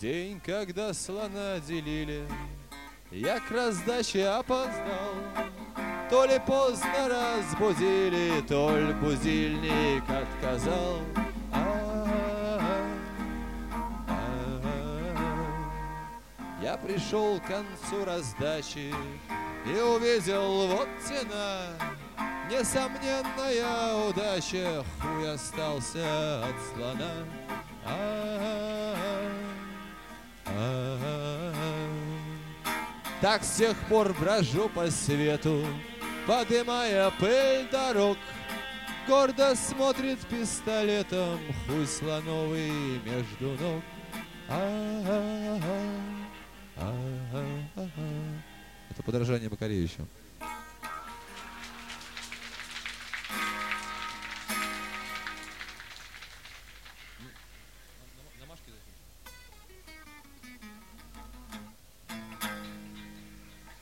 день, когда слона делили, я к раздаче опоздал. То ли поздно разбудили, то ли будильник отказал. Я пришел к концу раздачи и увидел, вот тена, несомненная удача, хуй остался от слона. Так с тех пор брожу по свету, подымая пыль дорог. Гордо смотрит пистолетом хуй слоновый между ног. Это подражание Макаревичу.